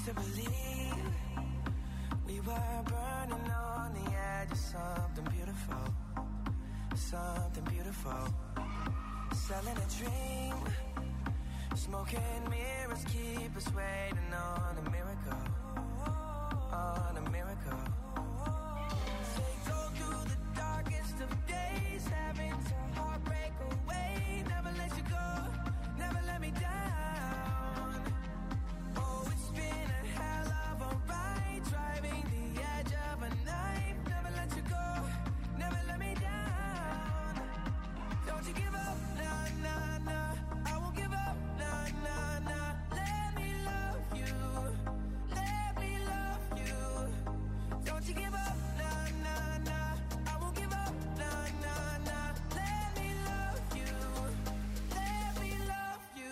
to believe we were burning on the edge of something beautiful, something beautiful. Selling a dream, smoking mirrors keep us waiting on a miracle, on a miracle. Take all through the darkest of days, having to heartbreak away. Never let you go, never let me down. Oh, it's been a hell of a ride, driving the edge of a knife. Never let you go, never let me down. Don't you give up, nah, nah, nah. I won't give up, nah, nah, nah. Let me love you, let me love you. Don't you give up, nah, nah, nah. I won't give up, nah, nah, nah. Let me love you, let me love you.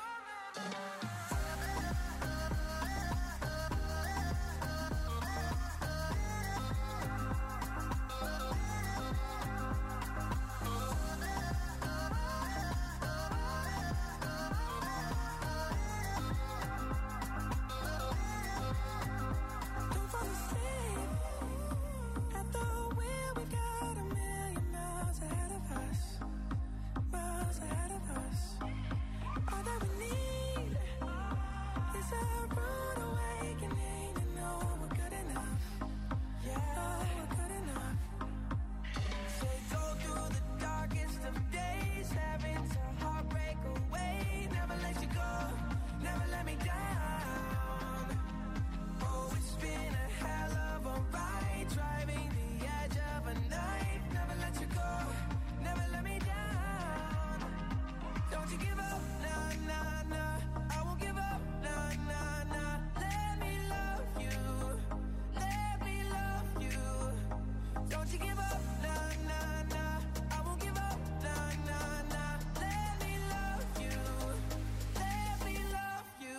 Don't fall asleep at the wheel. We got a million miles ahead of us, miles ahead of us. All that we need is a rude awakening to know we're good enough. Yeah, we're good enough. Say go through the darkest of days, having to heartbreak away. Never let you go, never let me down. Oh, it's been a hell of a ride, driving the edge of a knife. Never let you go, never let me down. Don't you give up, nah, nah, nah. I won't give up, nah, nah, nah. Let me love you, let me love you. Don't you give up, nah, nah, nah. I won't give up, nah, nah, nah. Let me love you, let me love you.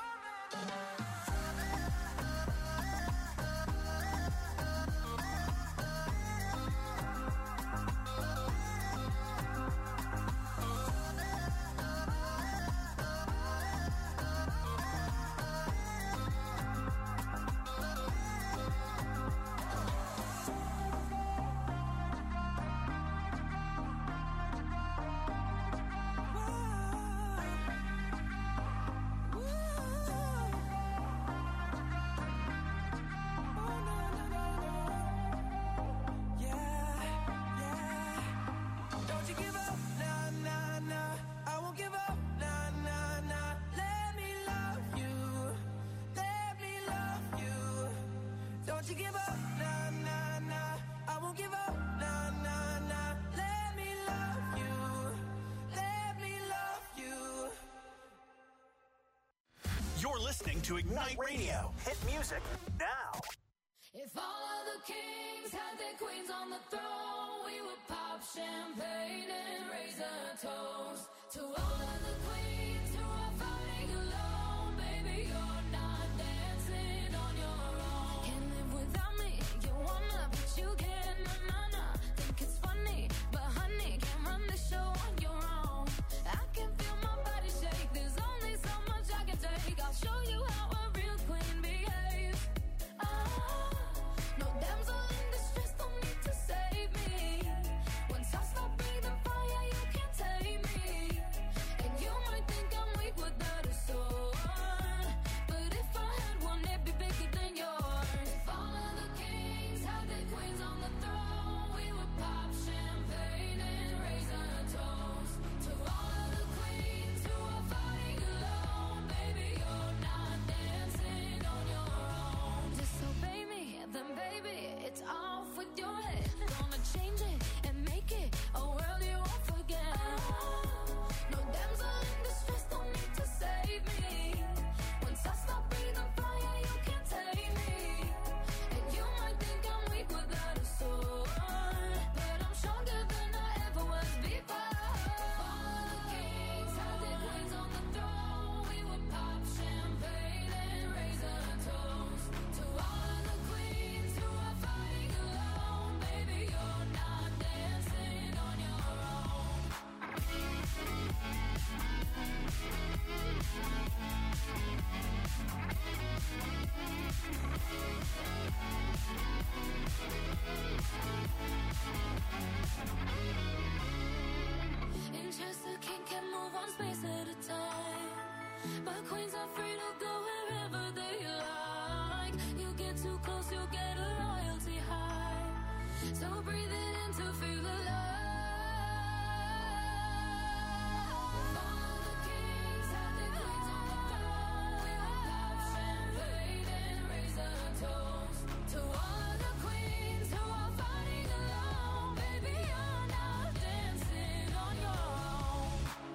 Don't you give up, nah, nah, nah. I won't give up, nah, nah, nah. Let me love you, let me love you. Don't you give up, nah, nah, nah. I won't give up, nah, nah, nah. Let me love you, let me love you. You're listening to Ignite Radio. Hit music now. If all of the kings had their queens on the throne, we would pop champagne and raise a toast to all of the queens who are fighting alone. Baby, you're not dancing on your own. Can't live without me, you wanna, but you can't, nah. Think it's funny, but honey, can't run the show on your own. I can feel my body shake, there's only so much I can take. I'll show you how a real queen behaves. No damsel in distress, don't need to save me. Once I stop breathing fire, you can't tame me. And you might think I'm weak without a sword, but if So breathe it in to feel the love. Follow the kings, have their queens on the throne. We will pop champagne and raise a toast to all of the queens who are fighting alone. Baby, you're not dancing on your own.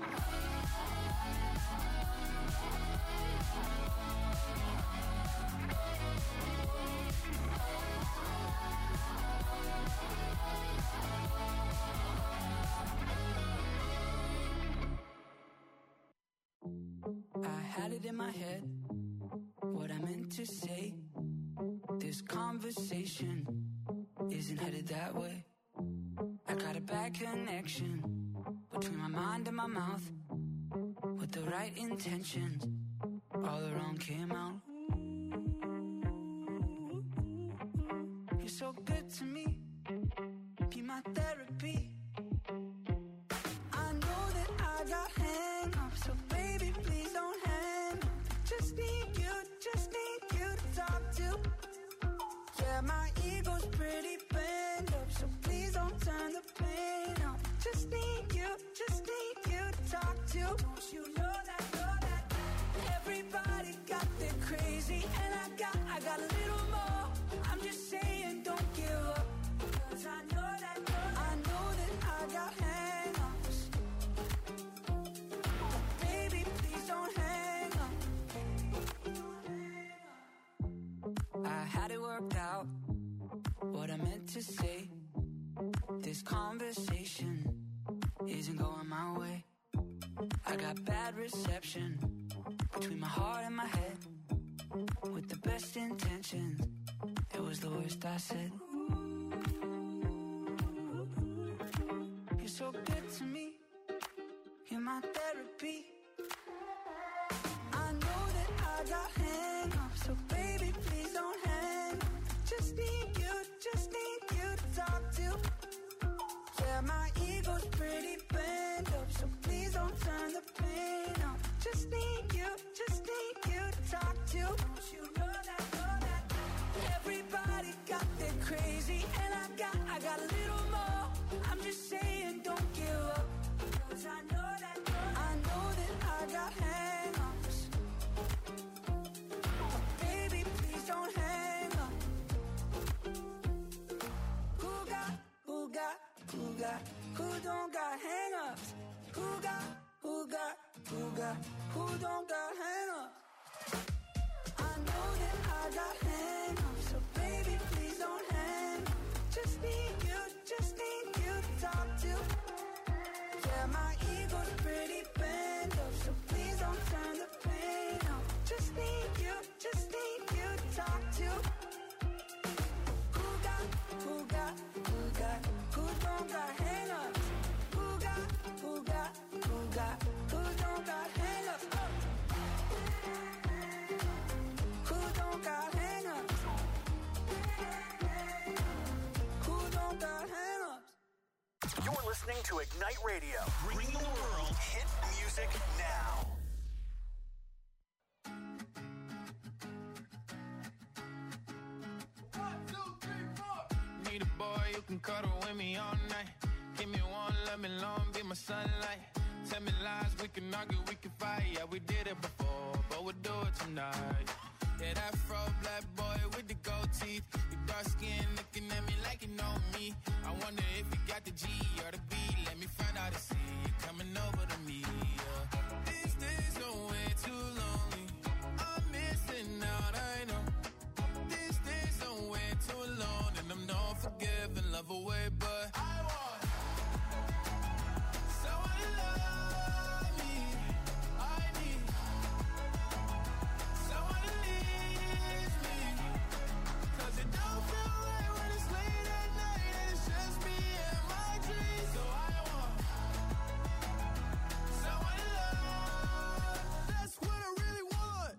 I had it in my head, what I meant to say. This conversation isn't headed that way. I got a bad connection between my mind and my mouth. With the right intentions, all the wrong came out. You're so good to me, be my therapy. I know that I got hang-ups, so baby, please don't hang up. Just need you to talk to. Yeah, my ego's pretty bent up, so please don't turn the pain up. Just need you to talk to. Don't you know that everybody got their crazy, and I got a little more. I'm just saying, don't give up, 'cause I know that I got hang-ups. Baby, please don't hang up. I had it worked out, what I meant to say. This conversation isn't going my way. I got bad reception between my heart and my head. With the best intentions, it was the worst I said. You're so good to me, you're my therapy. I know that I got hang-ups, so baby, please don't hang up. Just need you to talk to. Yeah, my ego's pretty bent up, so please don't turn the pain up. Just need you to talk to. Don't you know that everybody got their crazy, and I got a little more. I'm just saying, don't give up, 'cause I know that I got hang-ups. Baby, please don't hang up. Who don't got hang-ups? Who don't got hang-ups? I know that I got hang-ups, so baby, please don't hang up. Just need you to talk to. Yeah, my ego's pretty bent up, so please don't turn the pain up. Just need you to talk to. Who don't got hang-ups? Who don't got hang-ups? Who don't got hang-ups? Who don't got hang-ups? You're listening to Ignite Radio, bringing the world hit music now. Need a boy you can cuddle with me all night. Give me one, let me long, be my sunlight. Tell me lies, we can argue, we can fight. Yeah, we did it before, but we'll do it tonight. Yeah, that fro black boy with the gold teeth. Your dark skin looking at me like you know me. I wonder if you got the G or the B. Let me find out and see you coming over to me. Yeah. These days are way too lonely. I'm missing out, I know. These days are way too alone, and I'm not forgiving, love away, but I want someone to love me. I need someone to leave me, 'cause it don't feel right when it's late at night and it's just me and my dreams. So I want someone to love. That's what I really want.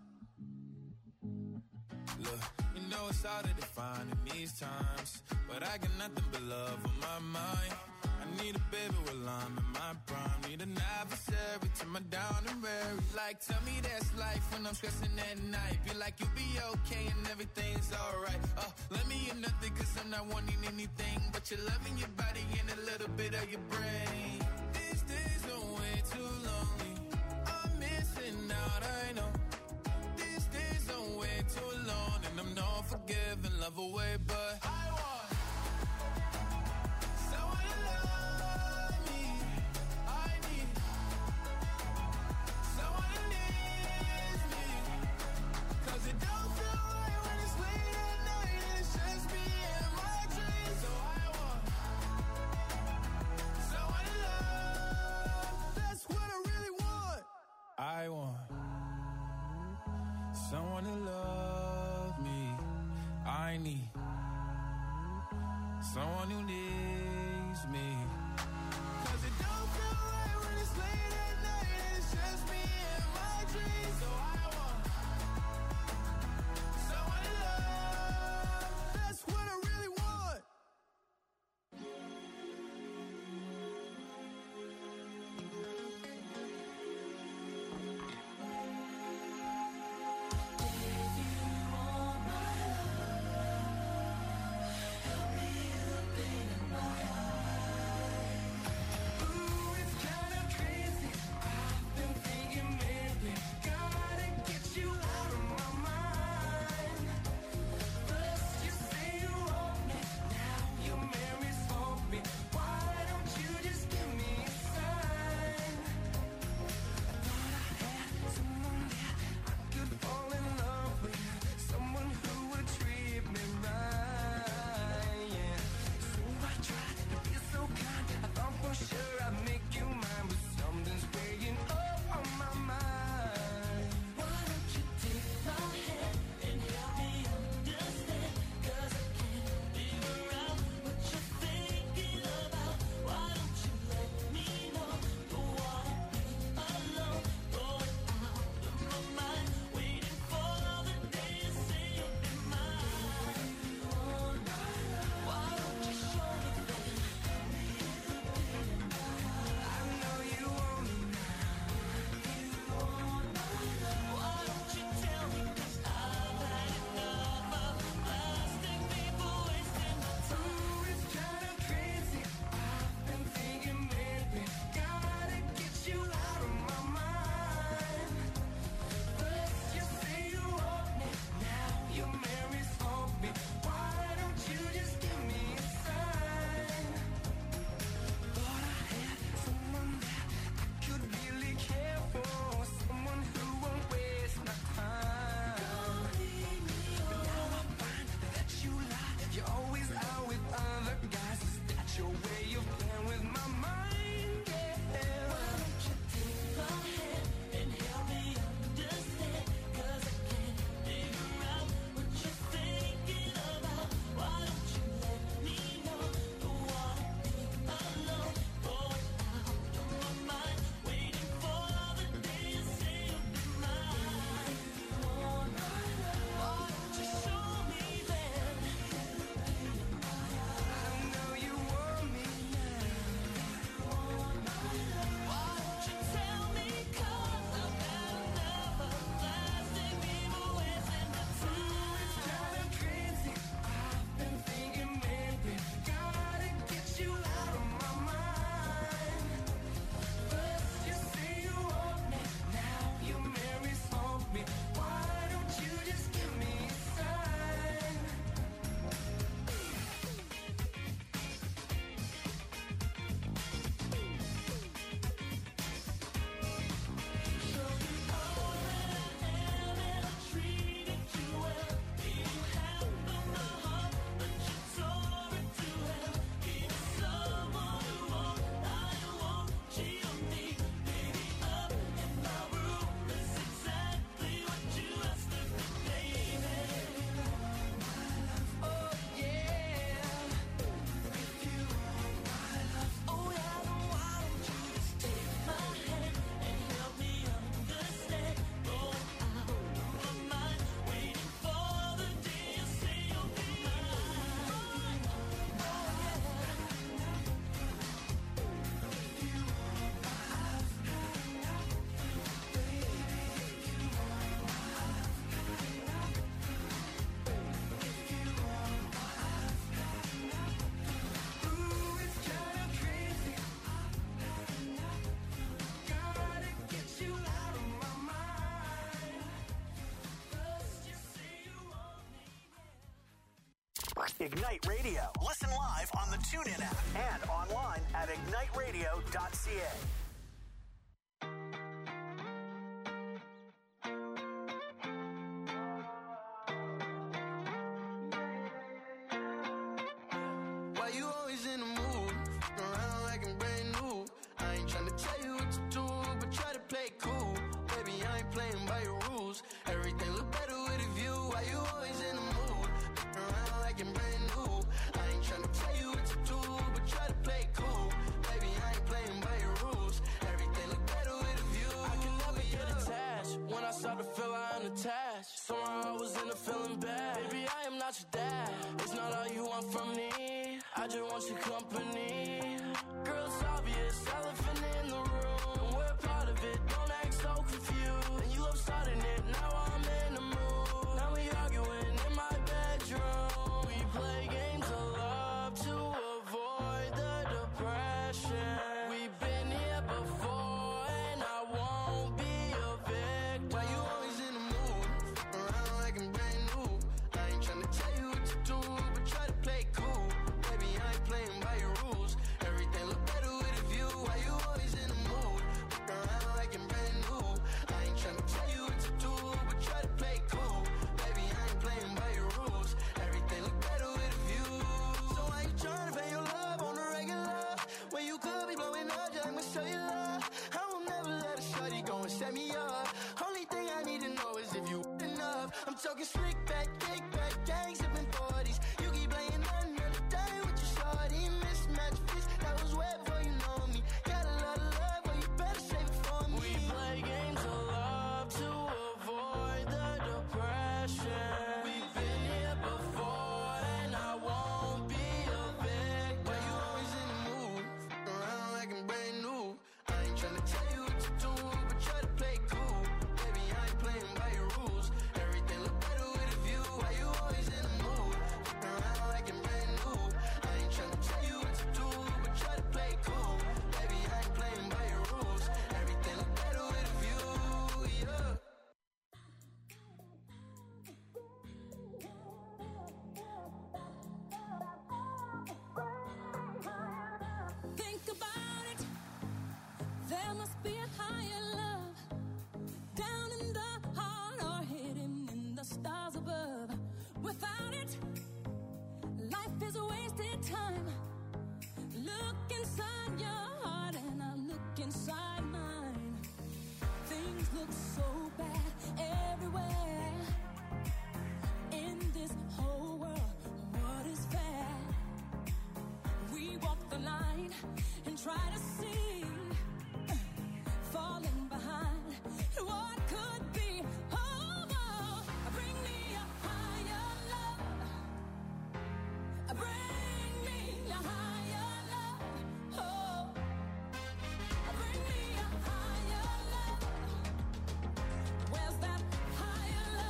Look, you know it's hard to define in these times, but I got nothing but love on my mind. I need a baby while I'm in my prime. Need an adversary to my down and weary. Like, tell me that's life when I'm stressing at night. Be like, you'll be okay and everything's alright. Let me in nothing cause I'm not wanting anything but your love and your body and a little bit of your brain. These days are way too lonely. I'm missing out, I know. These days are way too long and I'm not forgiving love away, but I want someone to love me. I need someone who needs me. Cause it don't feel right when it's late at night and it's just me and my dreams. So I want someone to love. That's what I really want. I want someone to love me. I need someone who needs me. Cause it don't feel right when it's late at night and it's just me and my dreams. So I want someone to love. That's what I really want. Ignite Radio. Listen live on the TuneIn app and online at igniteradio.ca. Why you always in the mood? Around like I'm brand new. I ain't tryna tell you what to do, but try to play it cool. Baby, I ain't playing by your rules. Everything look better with a view. Why you always in the mood? Around like I'm brand new. I ain't tryna tell you what to do, but try to play it cool. Baby, I ain't playing by your rules. Everything look better with a view. I can never get attached. When I start to feel I'm attached, somehow I was in a feeling bad. Baby, I am not your dad. It's not all you want from me. I just want your company. Girl, it's obvious, elephant in the room. We're part of it, don't act so confused. And you love starting it, now I'm in the mood. Now we arguing in my bedroom. We play games of love to avoid the depression. We've been here before and I won't be a victim. Why you always in the mood? Around like I'm brand new. I ain't tryna tell you what to do, but try to play it cool. Baby, I ain't playing by your rules. Everything look better with a view. Why you always in the mood? Around like I'm brand new. I ain't tryna tell you what to do, but try to play it cool. Baby, I ain't playing by your rules. Everything look better with a view. So why you tryna pay your love on the regular? When you could be blowing up, just I'ma show you love. I will never let a shorty go and set me up. Only thing I need to know is if you enough. I'm talking slick back, kick back, gang sipping 40s. You keep playing another day with your shorty. Mismatch fist, that was wet before you know me. Got a lot of love, but you better save it for me. We play games of love to avoid the depression. We've been here before and I won't be a victim. Why you always in the mood? Around like I'm brand new. I ain't tryna tell you what to do, but try to play it cool. Baby, I ain't playing by your rules. Everything look better with a view. Why you always in the mood? Around like I'm brand new. I ain't tryna tell you what to do, but try to play it cool. Baby, I ain't playing by your rules. Everything look better with a view, yeah. Think about it. There must be a higher love down in the heart or hidden in the stars above. Without it, life is a wasted time. Look inside your heart and I look inside mine. Things look so bad everywhere. In this whole world, what is fair? We walk the line and try to see, falling behind what could be. Oh, oh, bring me a higher love. Bring me a higher love. Oh, bring me a higher love. Where's that higher love?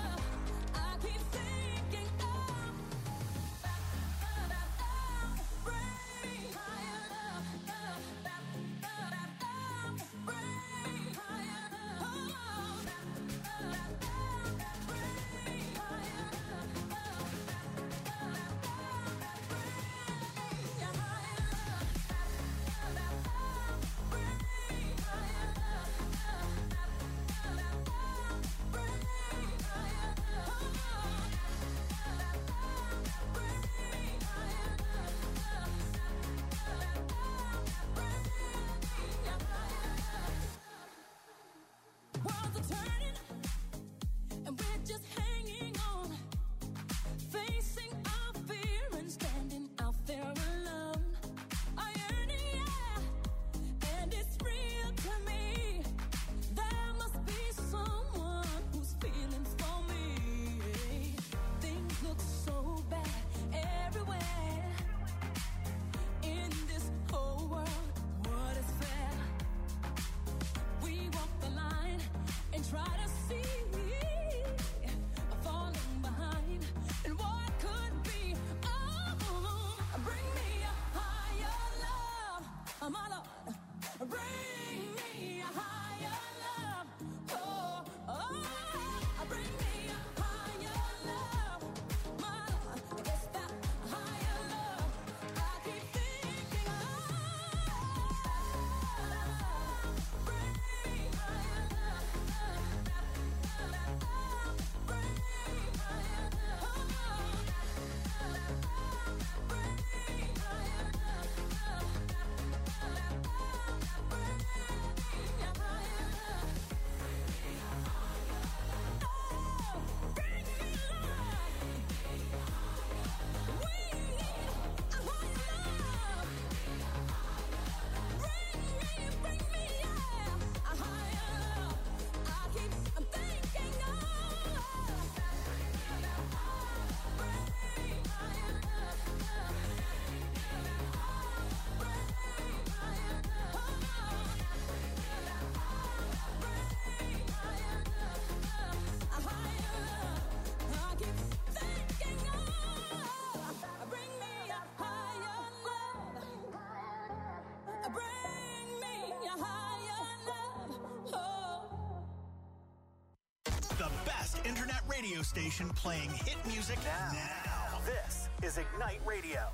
radio station playing hit music now. This is Ignite Radio.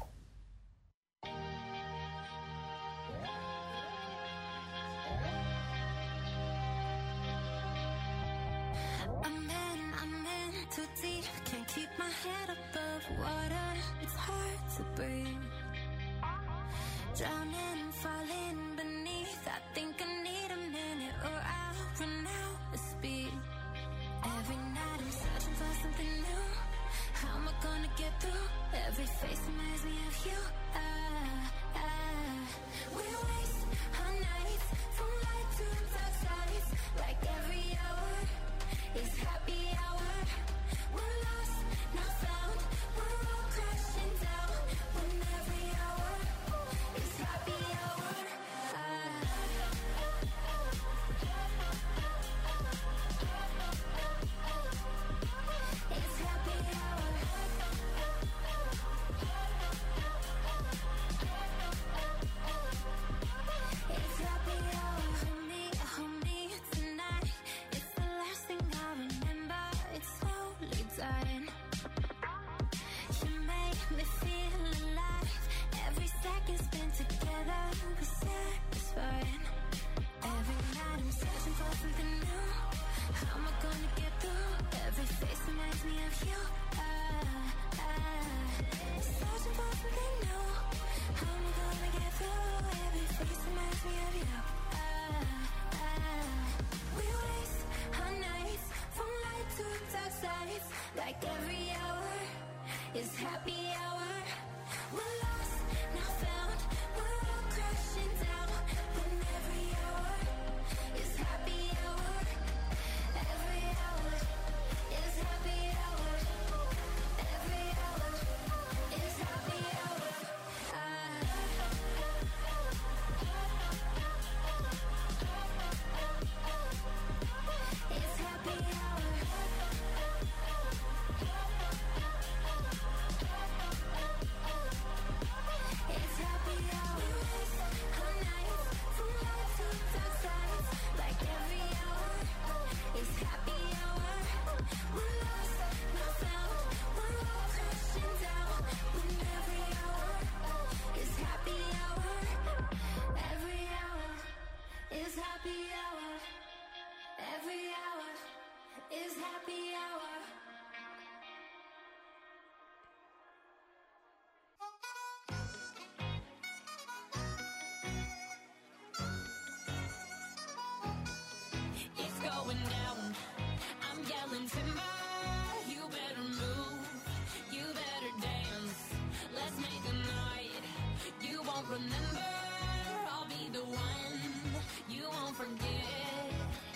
I'm in too deep, can't keep my head above water. It's hard to breathe. Drowning, falling beneath. I think I need a minute or I'll run out of speed. Every night I'm searching for something new. How am I gonna get through? Every face reminds me of you. We waste our nights from light to dark sides. Like every hour is happy hour. We're lost, not found. We're all crashing down. When every hour is happy hour. It's happy hour. It's happy hour. Hold me tonight. It's the last thing I remember. It's slowly dying. You make me feel alive. Every second spent together was satisfying. Every night I'm searching for something new. How am I gonna get through? Every face reminds me of you. Searching for something new. How am I gonna get through? Every face reminds me of you. We waste our nights from light to dark sides. Like every hour is happy hour. We're lost, not found. We're all crashing down. When every hour is happy hour. Every hour is happy hour. Every hour is happy hour. It's happy hour. It's happy hour. We waste our nights from light to dark sides. Like every hour is happy hour. We're lost, not found. We're all crashing down. When every hour is happy hour. Every hour is happy hour. Every hour is happy hour. It's going down. I'm yelling timber. You better move. You better dance. Let's make a night you won't remember. I'll be the one you won't forget.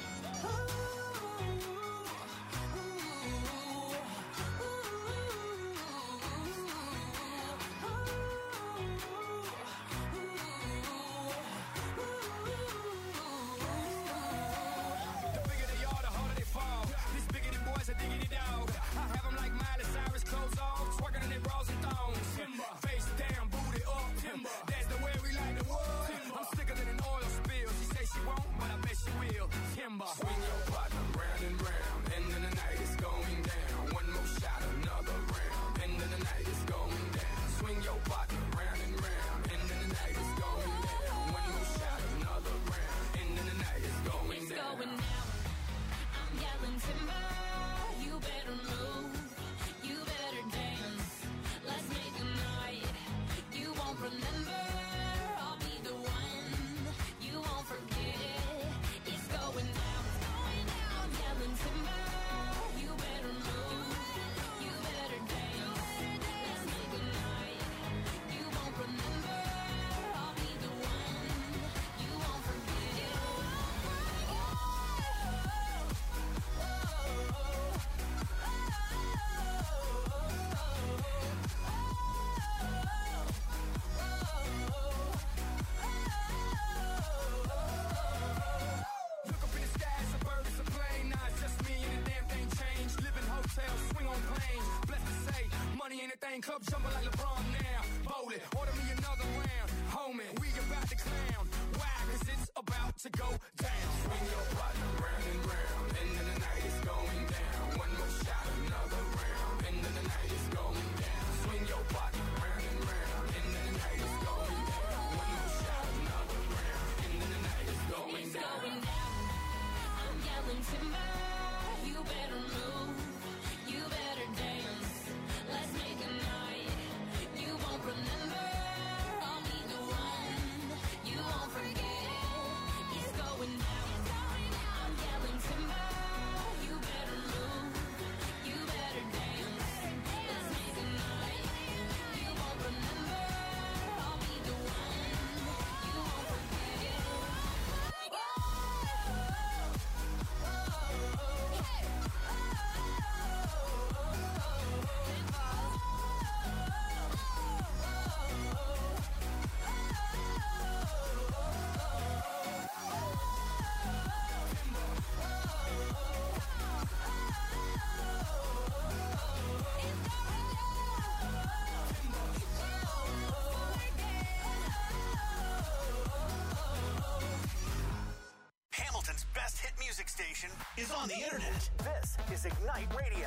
The bigger they are, the harder they fall. These biggity boys are diggity dog. I have them like Miley Cyrus, clothes off, twerking in their bras and thongs. Face down, booty up. That's the way we like the world. I'm sicker than an oil spill. She say she won't, but I bet she will. Timber. Swing your partner round and round, and then the night is going down. One more shot, another round, and then the night is going down. Swing your partner round and round, and then the night is going down. One more shot, another round, and then the night is going It's down. going down. I'm yelling timber. You better move. You better dance. Let's make a night you won't remember. I'll be the one you won't forget. It's going down. I'm yelling timber. You better move. You better dance. Let's make a night you won't remember. I'll be the one you won't forget. Look up in the sky, it's a bird, it's a plane. Nah, it's just me and the damn thing changed. Live in hotels, swing on planes. Blessed to say, money ain't a thing. Club jumping like LeBron now. Bowl it, order me another round. Homie, we about to clown. Why? 'Cause it's about to go down. Swing your partner round and round, and then the night is going down. One more shot, is on the internet. This is Ignite Radio.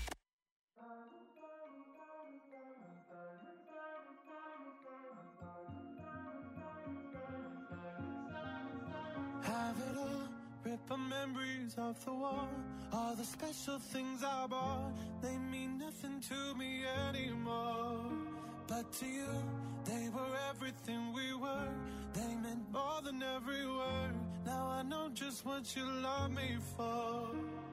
Have it all, rip the memories of the war. All the special things I bought, they mean nothing to me anymore. But to you, they were everything we were. They meant more than every word. Now I know just what you love me for.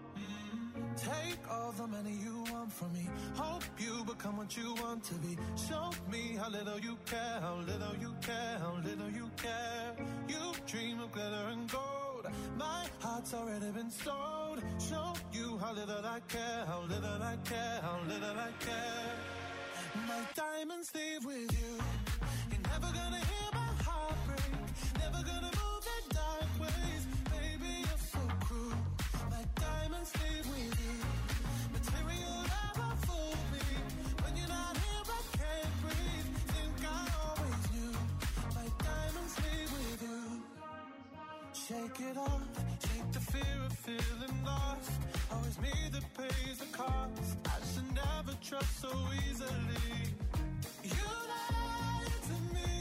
Take all the money you want from me. Hope you become what you want to be. Show me how little you care, how little you care, how little you care. You dream of glitter and gold. My heart's already been sold. Show you how little I care, how little I care, how little I care. My diamonds leave with you. You're never gonna hear my heart break. Never gonna move in dark ways. Baby, you're so cruel. My diamonds leave with you. Material never fooled me. When you're not here, I can't breathe. Think I always knew. My diamonds leave with you. Shake it off. Shake the fear of feeling lost. Always me that pays the cost. I should never trust so easily. You lied to me,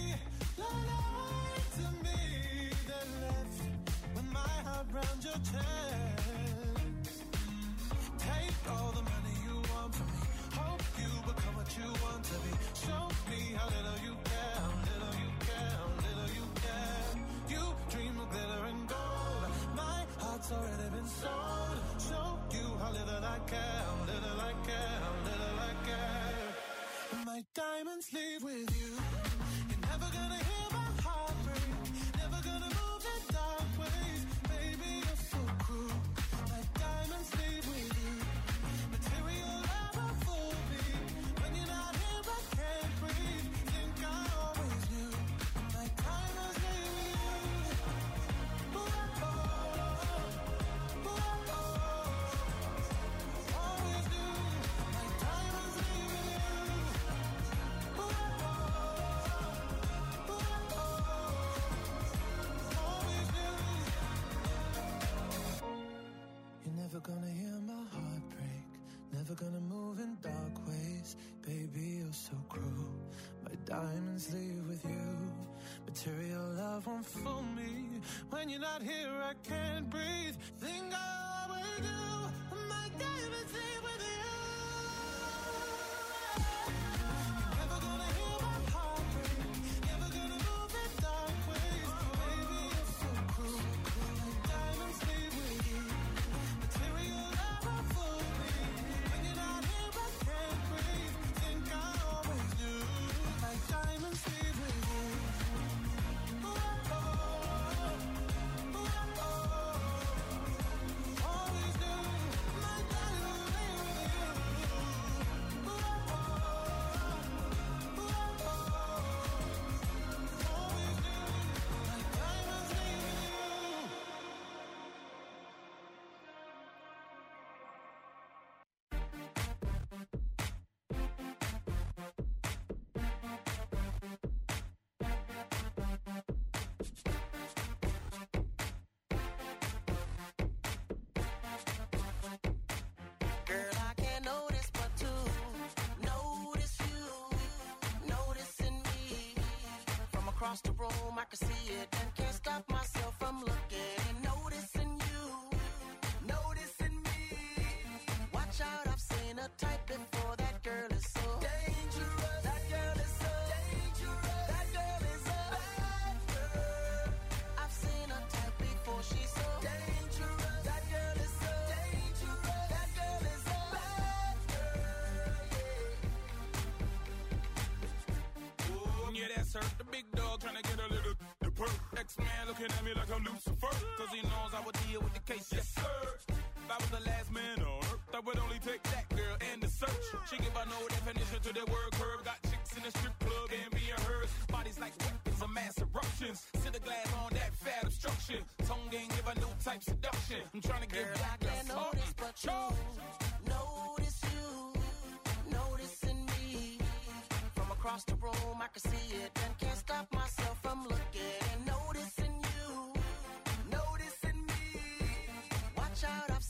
lied to me. Then left with my heart round your chest. Take all the money you want from me. Hope you become what you want to be. Show me how little you care, how little you care, how little you care. You dream of glitter and gold. My heart's already been sold. Show you how little I care, how little I care, how little I care. My diamonds leave with you. You're never gonna hear my heart break. Never gonna move in dark ways. Baby, you're so cruel. My diamonds leave with you. Material never fooled me. When you're not here, I can't breathe. Think I always knew. My diamonds leave with you. Ooh, oh, ooh, oh. Always knew. My diamonds leave with you. Ooh, oh, ooh, oh. Always knew. You're never gonna hear my heart break. Never gonna move in dark ways. Baby, you're so cruel. My diamonds leave with you. Material love won't fool me. When you're not here, I can't breathe. Think I always do. My diamonds leave with you. You're never gonna hear my heart break. Never gonna move in dark ways. Baby, you're so cruel. My diamonds leave with you. Material never fooled me. When you're not here, I can't breathe. Think I always knew. My diamonds leave with you. Ooh, oh, ooh, oh. Always knew. My diamonds leave with you. Ooh, oh, ooh, oh. Always knew. My diamonds leave with you. Girl, I can't notice but to notice you, noticing me. From across the room, I can see it and can't stop myself from looking and noticing you, noticing me. Watch out, I've seen a type before. That girl is so dangerous. That girl is so dangerous. That girl is a bad girl. I've seen a type before. She's so dangerous. That girl is so dangerous. That girl is a bad girl. Yeah, that's her, the big dog trying to get a little the perk. X-Man looking at me like I'm Lucifer, cause he knows I would deal with the case, yes sir. If I was the last man on earth, I would only take that girl and the search. She give her no definition to the word curve. Got chicks in the strip club and being hers. Bodies like weapons of mass eruptions. Sit the glass on that fat obstruction. Tongue game give her new type seduction. I'm trying to get Girl, I back can't notice but you, notice you, noticing me. From across the room, I can see it and can't stop myself from looking and noticing you, noticing me. Watch out, I've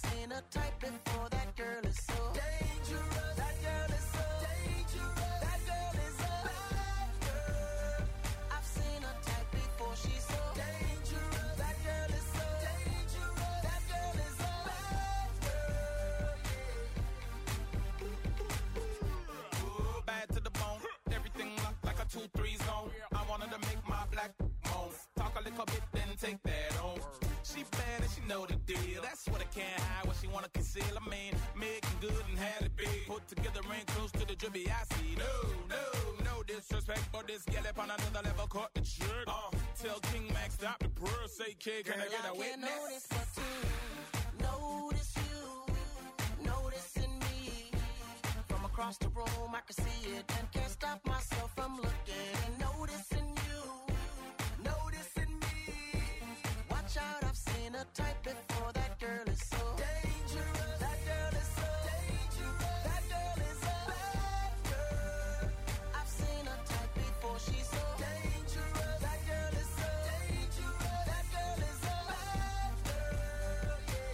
alphabet, then take that on. She bad and she know the deal. That's what I can't hide, what she wanna conceal. I mean, making good and had it big. Put together ring close to the drippy I see. No disrespect, but this gal up on another level caught the trick. Tell King Max stop the purr, say kid, can I get a witness? Notice but to notice you, noticing me. From across the room, I can see it and can't stop myself from looking and noticing you, noticing me. Watch out, I've seen a type before. That girl is so dangerous. That girl is so dangerous. That girl is a bad girl. I've seen a type before. She's so dangerous. That girl is so dangerous. That girl is a bad girl.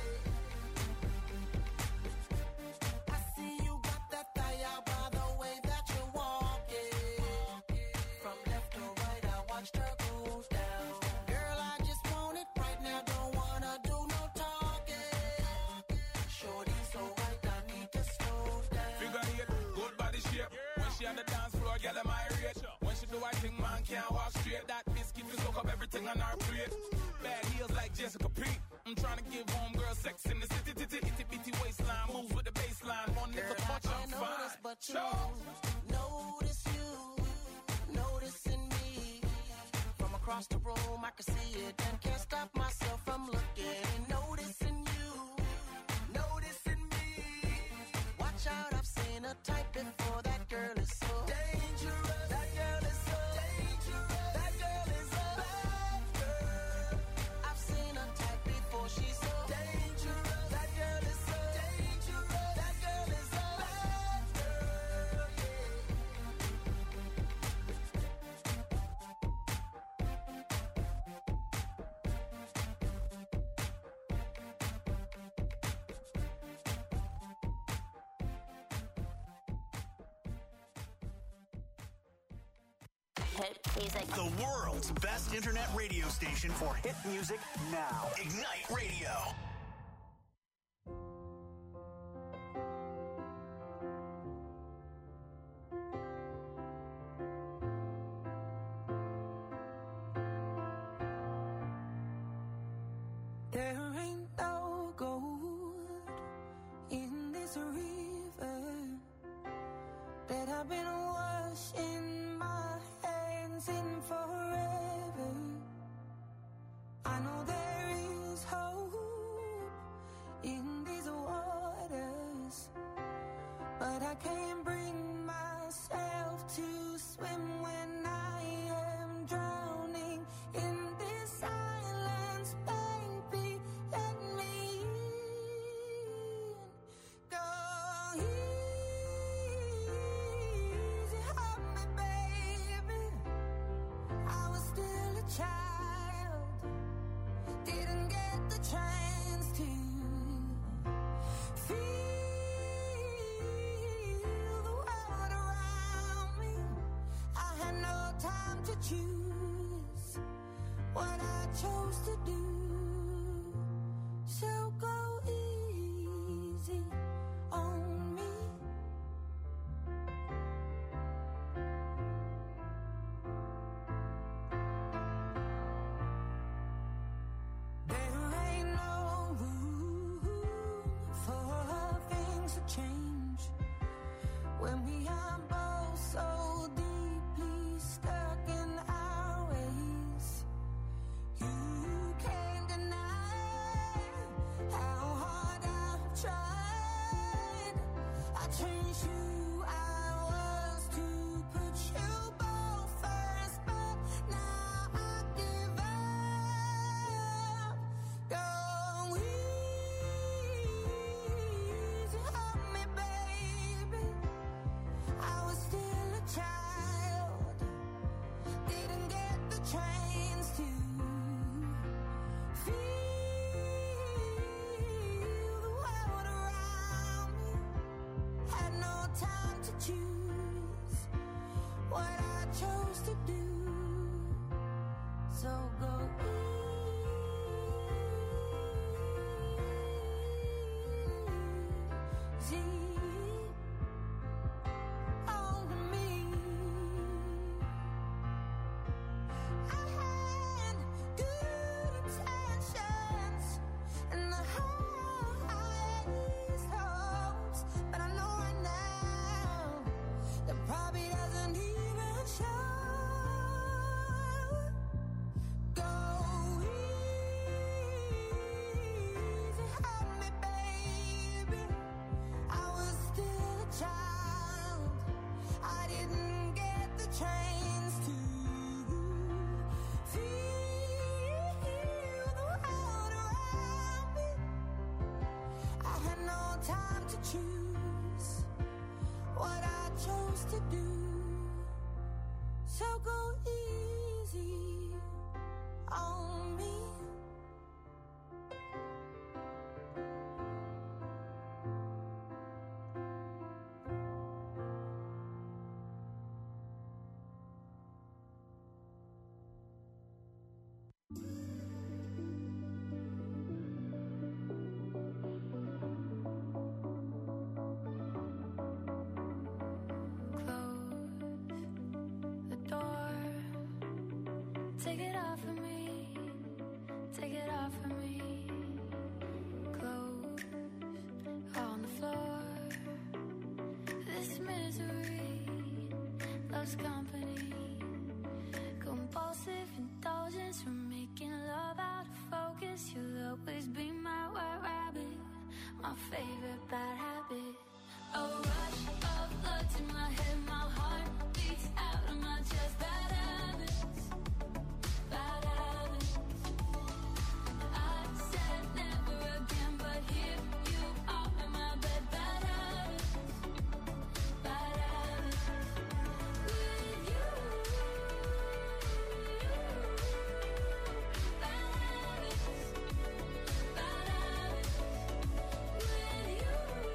Yeah. I see you got that thigh out by the way that you're walking. From left to right, I watched her go down. Girl, I just want it right now. Don't wanna do no talking. Shorty so right, I need to slow down. Figure eight, good body shape. When she on the dance floor, girl, am I rich? When she do I think man can't walk straight. That biscuit will soak up everything on her plate. Bad heels like Jessica Pete. I'm trying to give homegirl sex in the city. Itty bitty waistline moves with the baseline. One little Girl, touch, I I'm can't fine. notice but you, notice you, noticing me. From across the room, I can see it and can't stop myself from looking and noticing you, noticing me. Watch out, I've seen a type before. That girl is so dangerous. That girl is so dangerous. That girl is a bad girl. I've seen a type before. She's so dangerous. That girl is so dangerous. That girl is a bad girl. Hit music. The world's best internet radio station for hit music now. Ignite Radio. There ain't no gold in this river that I've been washing my hands in forever. I know there is hope in these waters, but I can't bring myself to swim when I am drowning in this silence. Baby, let me in. Go easy on me, baby. I was still a child, didn't get the chance to feel the world around me. I had no time to choose what I chose to do. So go easy on me. There ain't no room for things to change when we are both so deeply stuck in our ways. You can't choose what I chose to do. So go easy on me. Take it off of me, take it off of me. Clothes on the floor. This misery loves company. Compulsive indulgence from making love out of focus. You'll always be my white rabbit, my favorite bad habit. A rush of blood to my head, my heart beats out of my chest. Bad habits. Bad habits. I said never again, but here you are in my bed. Bad habits. Bad habits. With you. Bad habits. Bad habits. With you.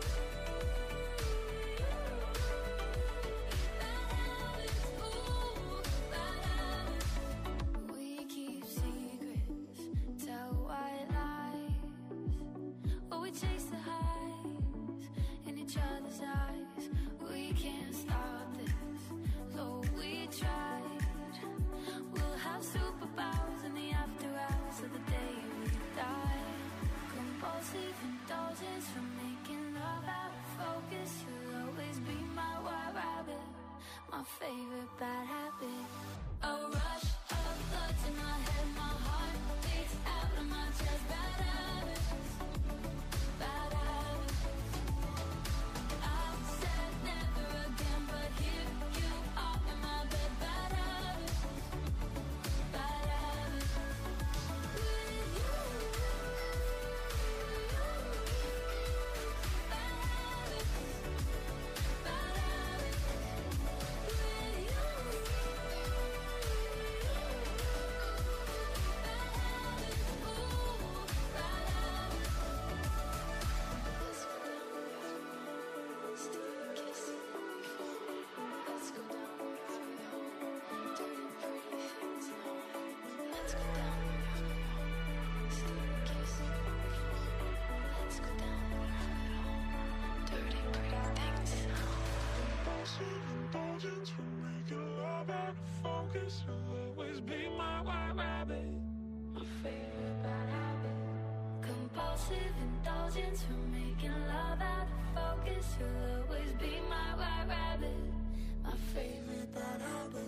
Bad habits. Ooh, bad habits. We keep secrets, tell white lies, or we chase the highs in each other's eyes. We can't stop this, though we tried. We'll have superpowers in the after hours of the day we die. Compulsive indulgence from making love out of focus. You'll always be my white rabbit, my favorite bad habit. A rush of blood to my head, my heart beats out of my chest. Bad habits, bad habits. I said never again, but here you are in my bed. Bad habits, bad habits. With you, bad habits, bad habits. With you. Indulgence from making love out of focus. You'll always be my white rabbit, My favorite bad habit. Compulsive indulgence from making love out of focus. You'll always be my white rabbit. My favorite bad habit.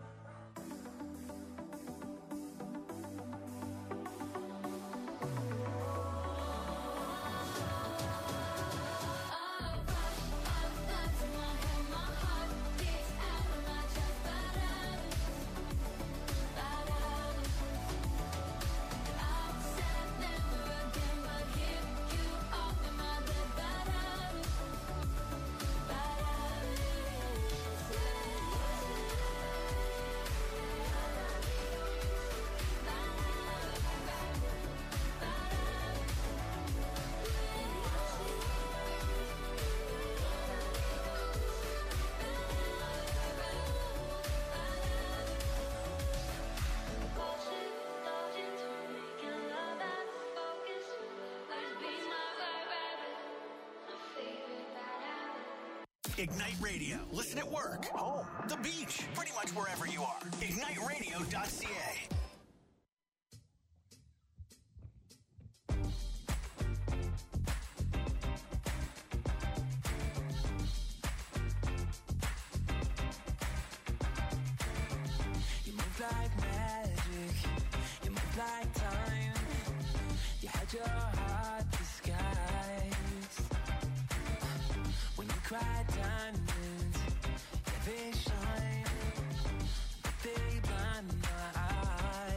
Ignite Radio. Listen at work, home, the beach, pretty much wherever you are. IgniteRadio.ca. You move like magic, you move like time. You had your heart disguised. When you cry diamonds, yeah, they shine, but they blind my eyes.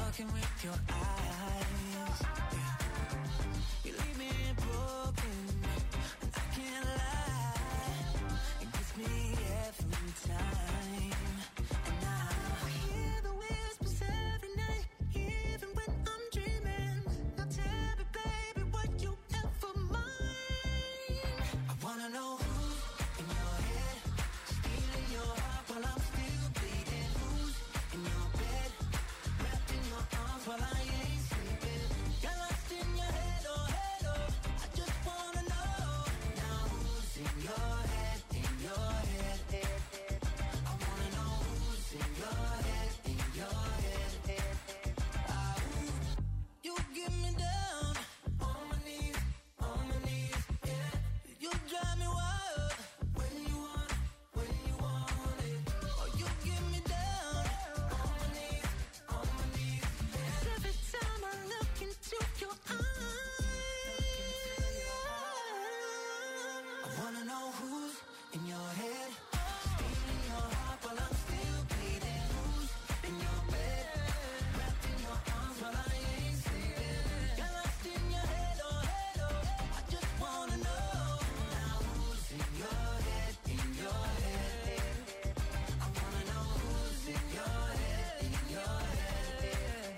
talking with your eyes. Yeah. You leave me broken, and I can't lie. It gets me every time. And I hear the whispers every night, even when I'm dreaming. Now tell me, baby, what you ever mind. I wanna know who's in your head, stealing your heart while I'm still bleeding. Who's in your bed, wrapped in your arms while I ain't sleeping. You're lost in your head, oh, I just wanna know. Now who's in your head, in your head? I wanna know who's in your head, in your head. You get me down, on my knees, yeah. You drive me wild, when you want it. Oh, you get me down, on my knees, yeah. 'Cause every time I look into your eyes, I wanna know who's in your head, stealing your heart while I'm still bleeding. Who's in your bed, wrapped in your arms while I ain't sleeping. You're lost in your head, oh, I just wanna know. Now who's in your head, in your head? I wanna know who's in your head, in your head.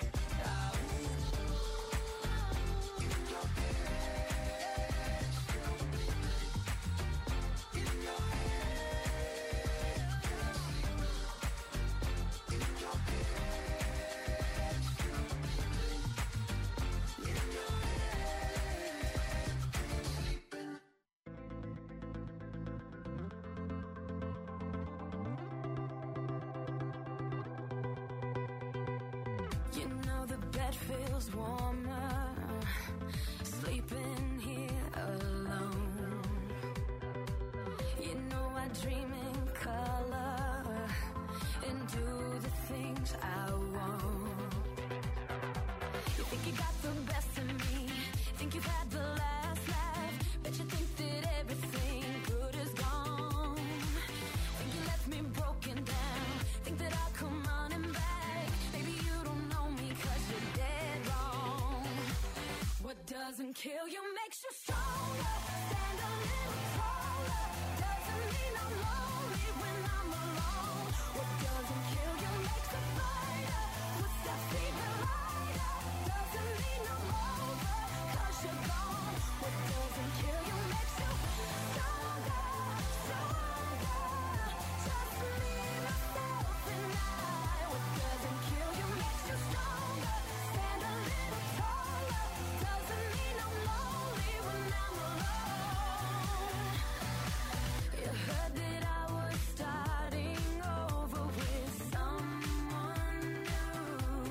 You know the bed feels warmer, sleeping here alone. You know I dream in color and do the things I want. You think you got the best of me, think you've had the last laugh, bet you think that everything good is gone. Think you left me broken down, think that I'll come running back. Maybe you don't know me 'cause you're dead wrong. What doesn't kill you makes you stronger. Stand a little taller. Doesn't mean I'm lonely when I'm alone. What doesn't kill you makes a fighter. What's that fever lighter? Doesn't mean I'm over 'cause you're gone. What doesn't kill you makes you stronger, stronger. Just me, myself, and I. What doesn't kill you makes you stronger. Stand a little taller. Doesn't mean I'm lonely when I'm alone. You heard that I was starting over with someone new.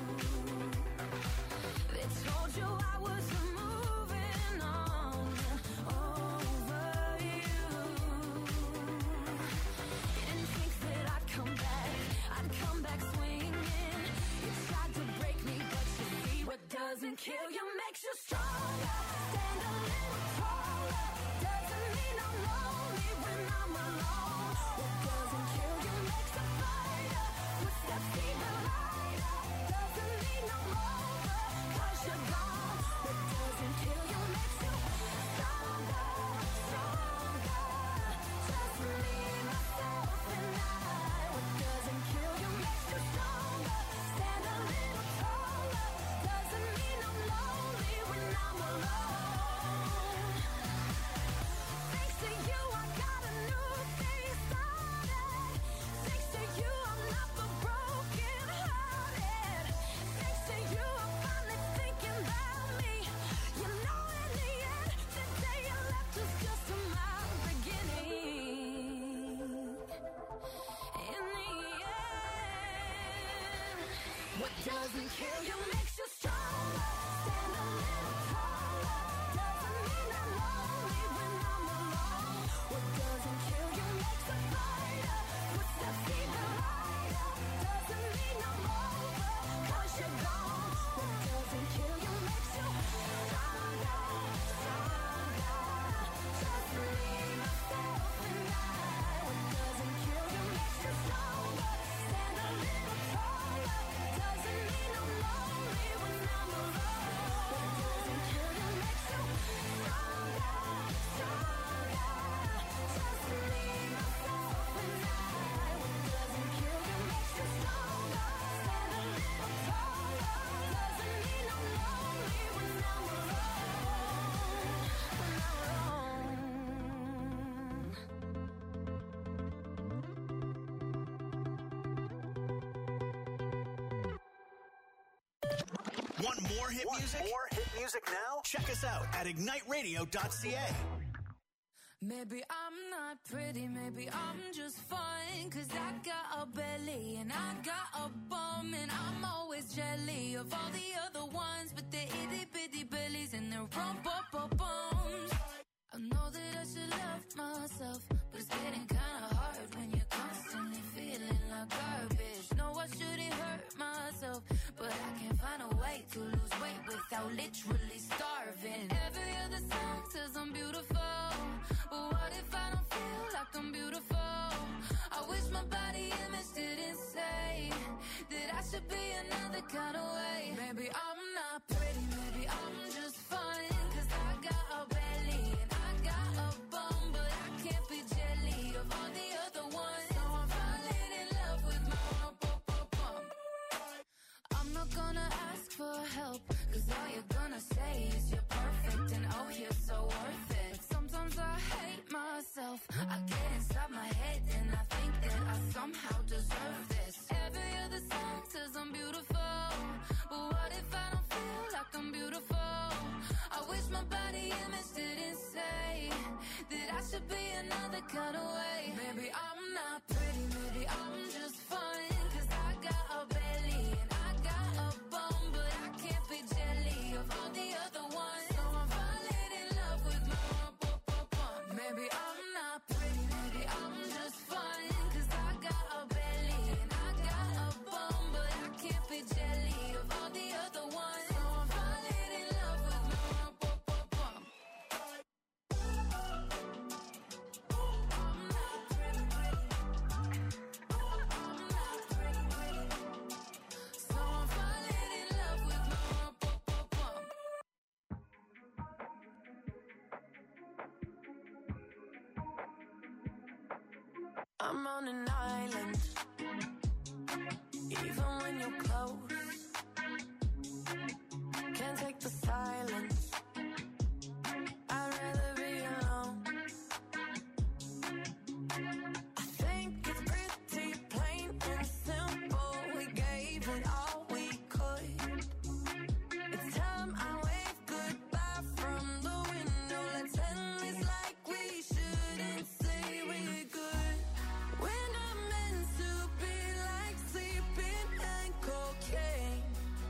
They told you I was moving on over you. You didn't think that I'd come back swinging. You tried to break me, but you see what doesn't kill you makes you stronger. Stand a little taller. Doesn't mean I'm lonely when I'm alone. What doesn't kill you makes a fighter. What's that fever lighter? Doesn't mean I'm over 'cause you're gone. What doesn't kill you makes you stronger, stronger. Just me, myself, and I. What doesn't kill you makes you stronger. Stand a little taller. Doesn't mean I'm lonely when I'm alone. Thanks to you, I got a new day started. Thanks to you, I'm not the broken hearted. Thanks to you, I'm finally thinking about me. You know, in the end, the day you left was just my beginning. In the end, what doesn't kill you makes you stronger. Stand a little taller. Doesn't mean I'm lonely when I'm alone. What doesn't kill you makes a fighter. What's that fever lighter? Doesn't mean I'm over 'cause you're gone. What doesn't kill you makes you stronger, stronger. Just me, myself, and I. What doesn't kill you makes you stronger. Stand a little taller. Doesn't mean I'm lonely Want more hit music? More hit music now? Check us out at igniteradio.ca. Maybe I'm not pretty, maybe I'm just fine. Cause I got a belly and I got a bum. And I'm always jelly of all the other ones. But they're itty bitty bellies and they're bums. I know that I should love myself, but it's getting kinda hard when you're constantly feeling like garbage. No, I shouldn't hurt myself, but I can't find a way to lose weight without literally starving. Every other song says I'm beautiful, but what if I don't feel like I'm beautiful? I wish my body image didn't say that I should be another kind of way. Maybe I'm not pretty, maybe I'm just fine. Cause I got a belly and I got a bum, but I can't be jelly of all the other ones. So I'm falling in love with my bum. I'm not gonna ask for help, cause all you're gonna say is you're perfect and oh you're so worth it. But sometimes I hate myself, I get inside my head and I think that I somehow deserve this. Every other song says I'm beautiful, but what if I don't feel like I'm beautiful? I wish my body image didn't say that I should be another kind of way. Maybe I'm not pretty, maybe I'm just fine. Cause I got a belly and I got a bum, but I can't be jelly of all the other ones. So I'm falling in love with my bum. Maybe I'm not pretty, maybe I'm just fine. Cause I got a belly and I got a bum, but I can't be jelly of all the other ones. So I'm falling in love with my bum. So I'm falling in love with my bum. I'm on an island, even when you're close. Can't take the silence, I'd rather be alone. I think it's pretty plain and simple, we gave it all we could. It's time I wave goodbye from the window. Let's end this like we shouldn't say we're good. We're not meant to be like sleeping and cocaine.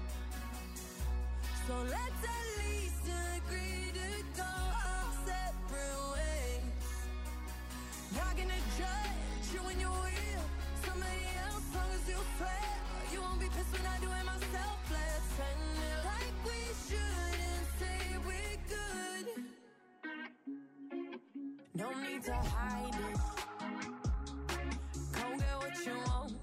So let's at least agree to go our separate ways. Not gonna judge you when you're real. Somebody else, long as you swear. You won't be pissed when I do it myself. Let's end it like we shouldn't say we're good. No need to hide it. Go get what you want.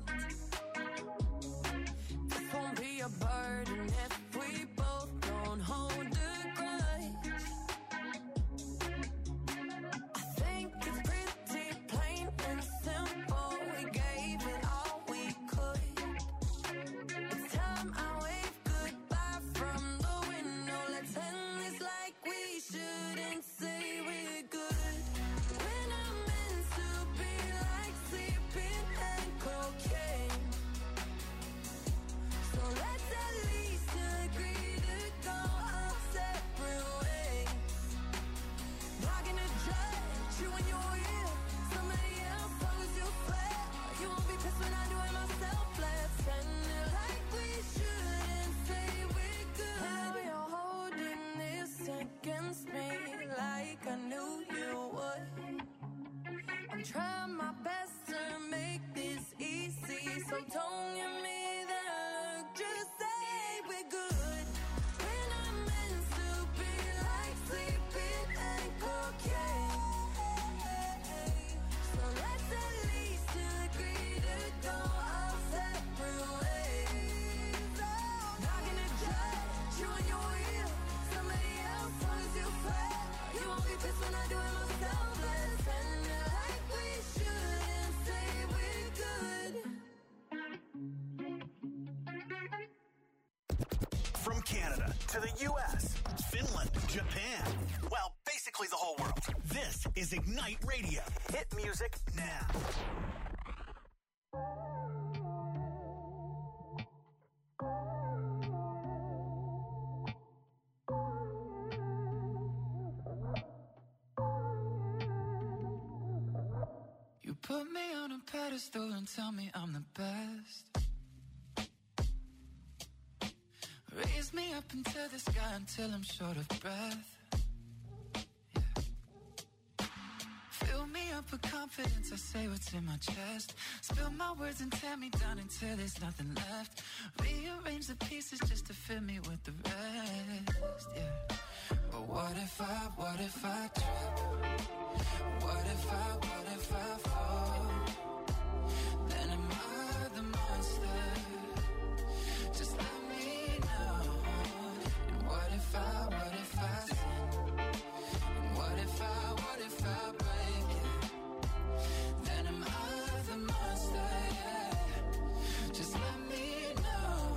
This won't be a burden if we both don't hold a grudge. I think it's pretty plain and simple, we gave it all we could. It's time I wave goodbye from the window. Let's end this like we shouldn't say we're good. We're not meant to be like sleeping and cocaine. So let's at least agree to go our separate ways. Not gonna judge you when you're real. Somebody else, long as you swear. You won't be pissed when I do it myself. Let's end it like we shouldn't say we're good. Now you're holding this against me like I knew you would. I'm trying my best to make this easy, so don't give me that look, just say we're good. We're not meant to be like sleeping and cocaine. So let's at least agree to go our separate ways. Not gonna judge you when you're real. Somebody else, long as you swear. You won't be pissed when I do it myself. Let's end it like we shouldn't say we're good. From Canada to the U.S., Finland, Japan, well, basically the whole world. This is Ignite Radio. Hit music now. pedestal and tell me I'm the best. Raise me up into the sky until I'm short of breath. Yeah. Fill me up with confidence, I say what's in my chest. Spill my words and tear me down until there's nothing left. Rearrange the pieces just to fill me with the rest. Yeah. But what if I trip? What if I fall? Then am I the monster? Just let me know. And what if I sin? And what if I break it? Then am I the monster? Yeah. Just let me know.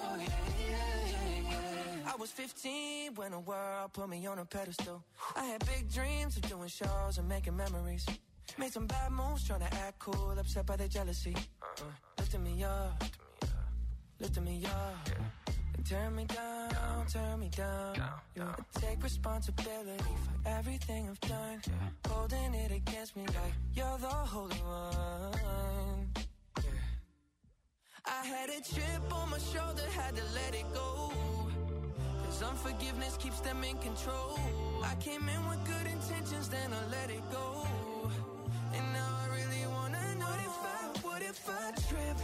Yeah. I was 15 when the world put me on a pedestal. I had big dreams of doing shows and making memories. Made some bad moves trying to act cool, upset by their jealousy. Lifting me up, lifting me up. And turn me down. Yeah. I take responsibility for everything I've done. Holding it against me like you're the holy one. Yeah. I had a chip on my shoulder, had to let it go. Cause unforgiveness keeps them in control. I came in with good intentions, then I let it go. And now I really wanna know what if I trip?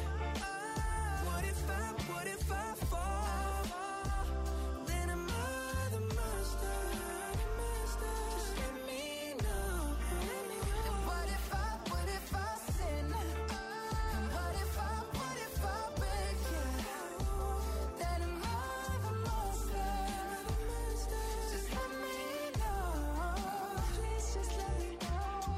What if I fall? Then am I the monster? Just let me know. And what if I sin? And what if I break it? Then am I the monster? Just let me know. Please just let me know.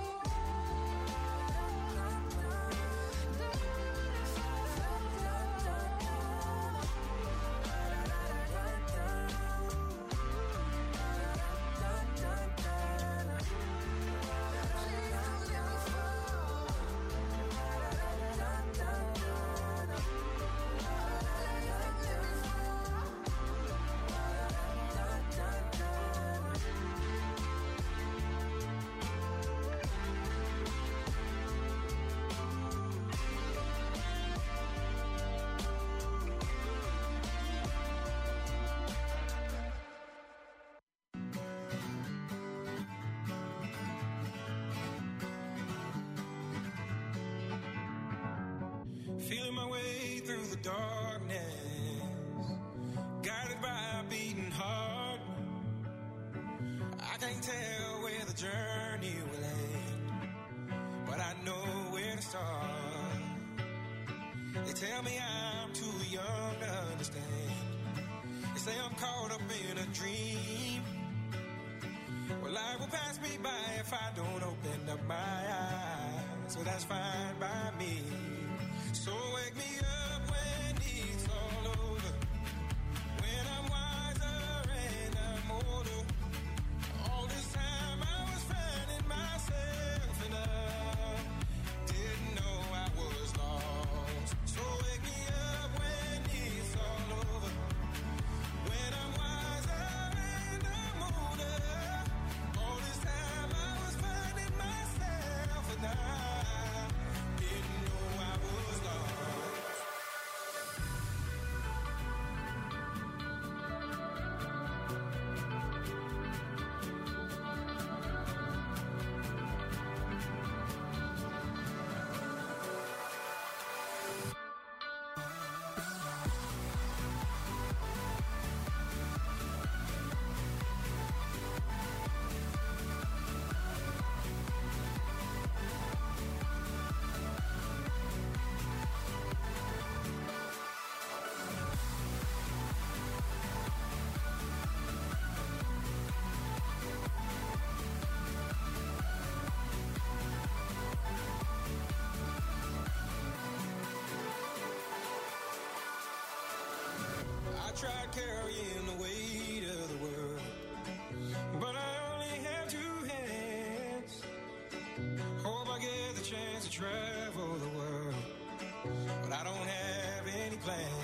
Feeling my way through the darkness, guided by a beating heart. I can't tell where the journey will end, but I know where to start. They tell me I'm too young to understand. They say I'm caught up in a dream. Well, life will pass me by if I don't open up my eyes. So that's fine by me. So wake me up when it's all over, when I'm wiser and I'm older. All this time I was finding myself and I didn't know I was lost. So wake me up when it's all over, when I'm wiser and I'm older. All this time I was finding myself and I didn't know I was lost. Tried carrying the weight of the world, but I only have two hands. Hope I get the chance to travel the world, but I don't have any plans.